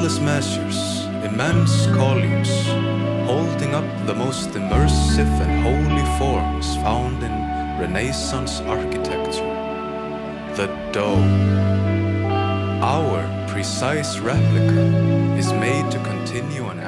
countless measures, immense columns, holding up the most immersive and holy forms found in Renaissance architecture. The dome. Our precise replica is made to continue on